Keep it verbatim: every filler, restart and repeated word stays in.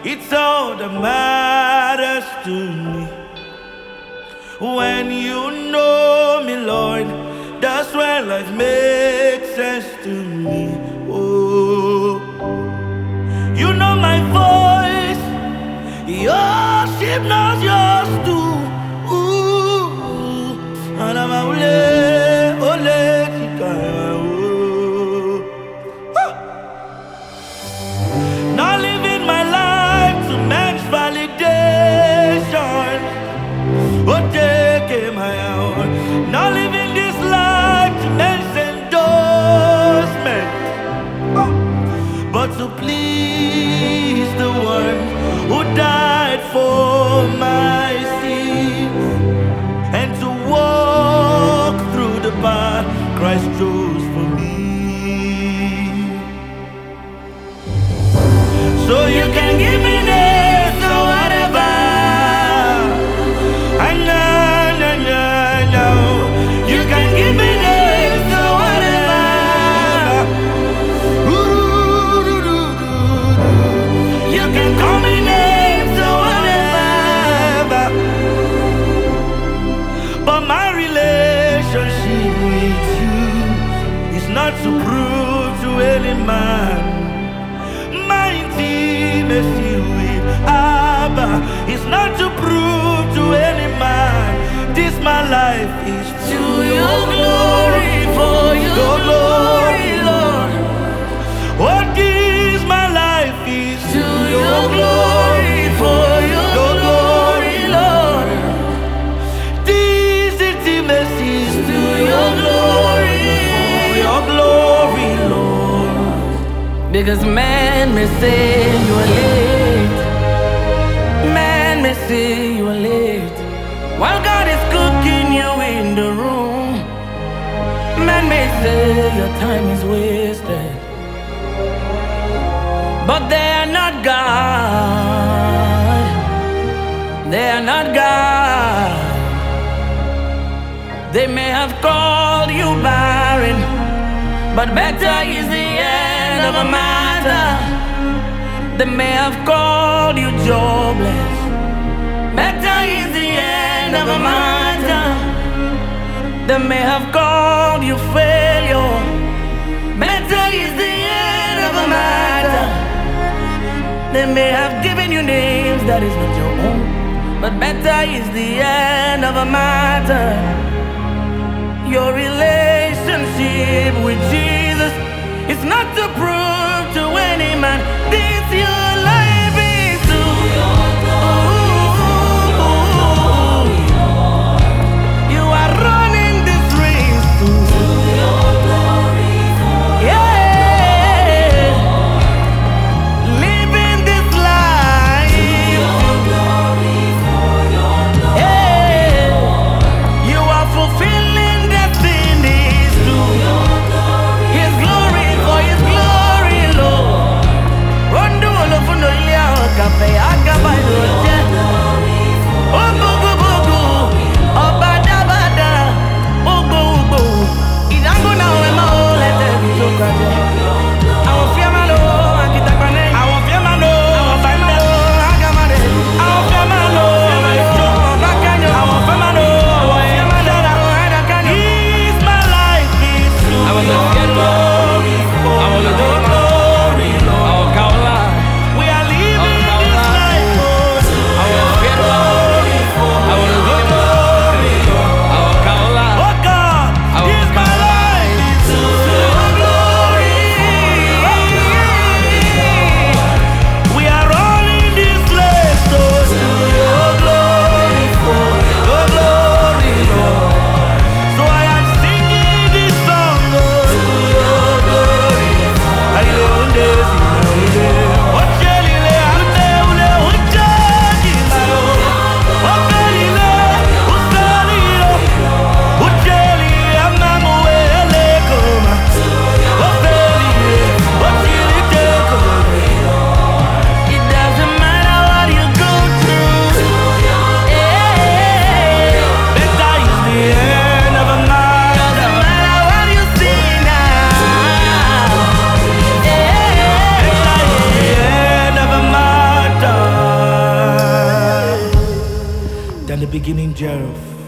It's all that matters to me. When you know me, Lord, that's when life makes sense to me. Oh, you know my voice, your sheep knows yours too. Ooh, and I'm a ole, ole, chikaya, oh. Not living my life to man's validation. Oh, take my own. Not living this life to men's endorsement, oh, but to please the one who died for my sins, and to walk through the path Christ chose for me. So you can give me names or whatever. I know, no, no, no. You can give me names or whatever. You can call me names or whatever. But my relationship with you is not to prove to any man. My intimacy with Abba is not to prove to any man. This my life is to your glory, for your glory, Lord. What is my life is to your glory, for your glory, Lord. This intimacy is to your glory, for your glory, Lord. Because man may say you are late, man may say you are late, while God is cooking you in the room. Man may say your time is wasted, but they are not God. They are not God. They may have called you barren, but better is the end of a matter. They may have called you jobless, better is the end of a matter. They may have called you failure, better is the end of a matter. They may have given you names that is not your own, but better is the end of a matter. Your relationship with Jesus is not to prove to any man. This your life is to your glory. You are running this race to your glory. Yeah, living this life to your glory, for your glory. Yeah, you are fulfilling destinies to your glory. beginning thereof.